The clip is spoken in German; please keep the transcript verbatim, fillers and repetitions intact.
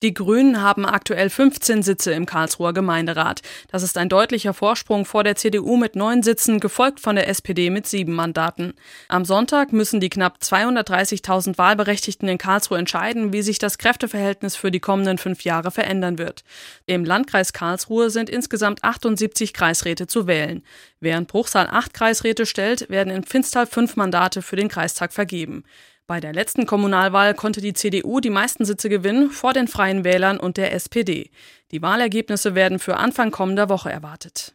Die Grünen haben aktuell fünfzehn Sitze im Karlsruher Gemeinderat. Das ist ein deutlicher Vorsprung vor der C D U mit neun Sitzen, gefolgt von der S P D mit sieben Mandaten. Am Sonntag müssen die knapp zweihundertdreißigtausend Wahlberechtigten in Karlsruhe entscheiden, wie sich das Kräfteverhältnis für die kommenden fünf Jahre verändern wird. Im Landkreis Karlsruhe sind insgesamt achtundsiebzig Kreisräte zu wählen. Während Bruchsal acht Kreisräte stellt, werden in Pfinstal fünf Mandate für den Kreistag vergeben. Bei der letzten Kommunalwahl konnte die C D U die meisten Sitze gewinnen, vor den Freien Wählern und der S P D. Die Wahlergebnisse werden für Anfang kommender Woche erwartet.